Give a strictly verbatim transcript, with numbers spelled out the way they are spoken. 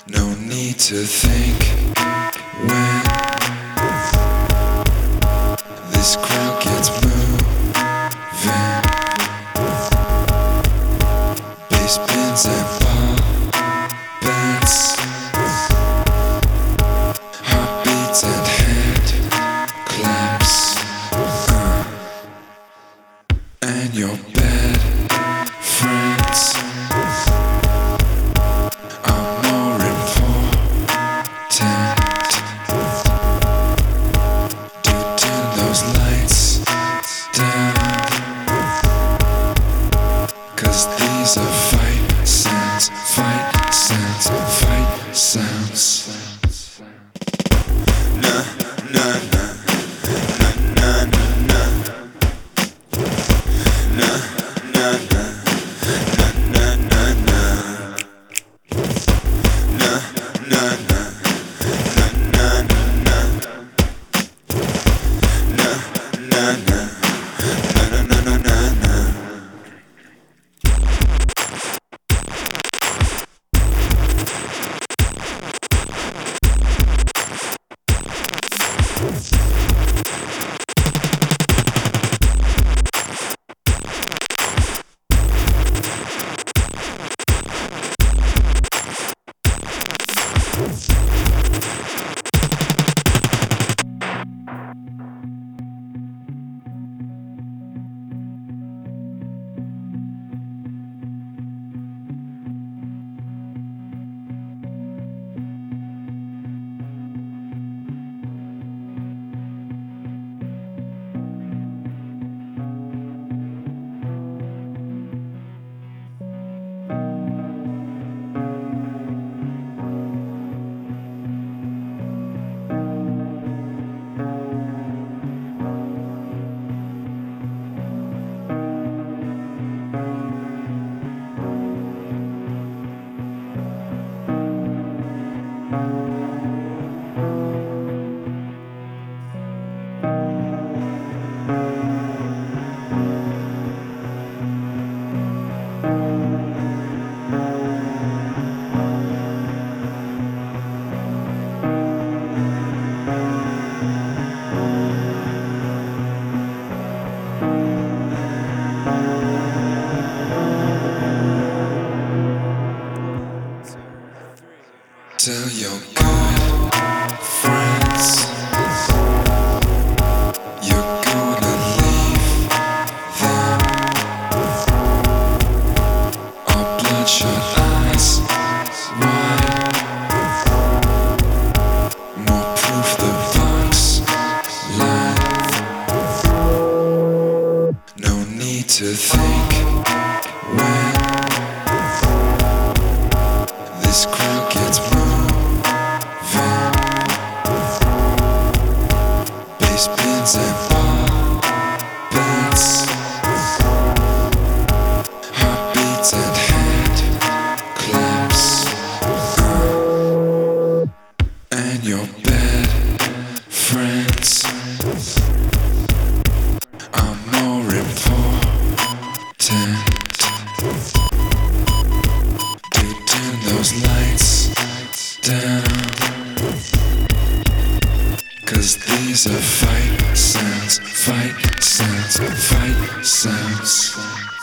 No need to think when this crowd gets moving. Bass pins and ball bends, heartbeats and hand claps, uh, and your bad friends are more important. Do turn those lights down, 'cause these are fight sounds, fight sounds, fight sounds. Na na na na na na na na na na na na na na na na na na na na Tell your good friends you're gonna leave them. All bloodshot eyes wide, more proof the box line. No need to think when this crowd gets moving. Bass pins and ball bends, heartbeats and hand claps, uh, and your bad friends are more important. Do turn those lights down, 'cause these are fight sounds, fight sounds, fight sounds.